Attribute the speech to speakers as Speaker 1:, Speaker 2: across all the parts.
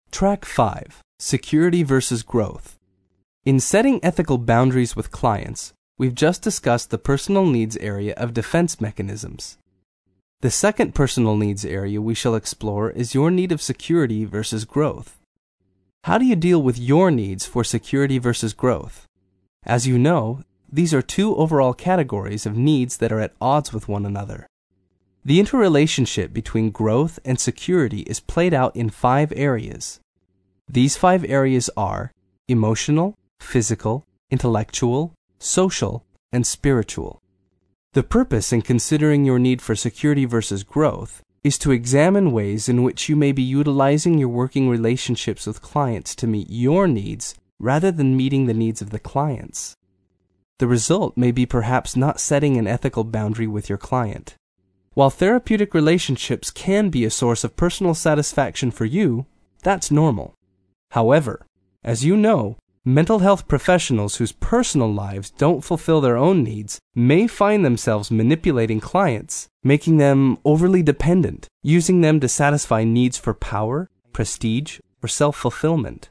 Speaker 1: Track 5. Security versus growth. In setting ethical boundaries with clients, we've just discussed the personal needs area of defense mechanisms. The second personal needs area we shall explore is your need of security versus growth. How do you deal with your needs for security versus growth? As you know, these are two overall categories of needs that are at odds with one another. The interrelationship between growth and security is played out in 5 areas. These 5 areas are emotional, physical, intellectual, social, and spiritual. The purpose in considering your need for security versus growth is to examine ways in which you may be utilizing your working relationships with clients to meet your needs rather than meeting the needs of the clients. The result may be perhaps not setting an ethical boundary with your client. While therapeutic relationships can be a source of personal satisfaction for you, that's normal. However, as you know, mental health professionals whose personal lives don't fulfill their own needs may find themselves manipulating clients, making them overly dependent, using them to satisfy needs for power, prestige, or self-fulfillment.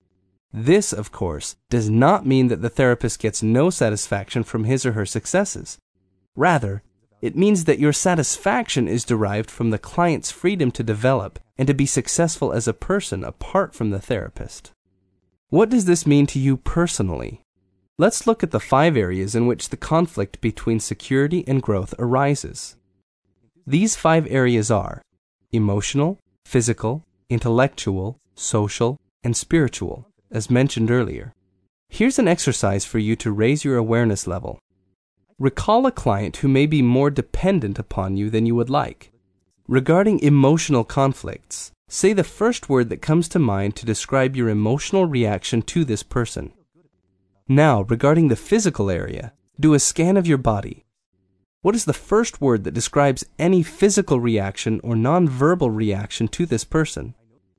Speaker 1: This, of course, does not mean that the therapist gets no satisfaction from his or her successes. Rather, it means that your satisfaction is derived from the client's freedom to develop and to be successful as a person apart from the therapist. What does this mean to you personally? Let's look at the 5 areas in which the conflict between security and growth arises. These 5 areas are emotional, physical, intellectual, social, and spiritual, as mentioned earlier. Here's an exercise for you to raise your awareness level. Recall a client who may be more dependent upon you than you would like. Regarding emotional conflicts, say the first word that comes to mind to describe your emotional reaction to this person. Now, regarding the physical area, do a scan of your body. What is the first word that describes any physical reaction or nonverbal reaction to this person?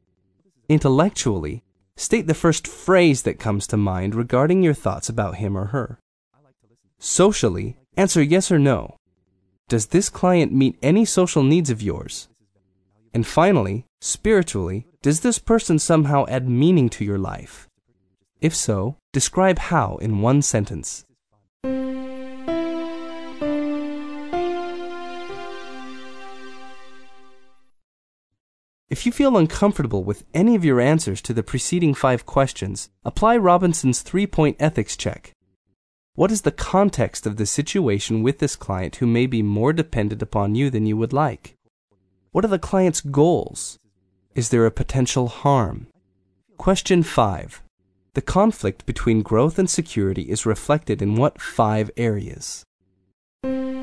Speaker 1: Intellectually, state the first phrase that comes to mind regarding your thoughts about him or her. Socially, answer yes or no. Does this client meet any social needs of yours? And finally, spiritually, does this person somehow add meaning to your life? If so, describe how in 1 sentence. If you feel uncomfortable with any of your answers to the preceding 5 questions, apply Robinson's 3-point ethics check. What is the context of the situation with this client who may be more dependent upon you than you would like? What are the client's goals? Is there a potential harm? Question 5. The conflict between growth and security is reflected in what 5 areas?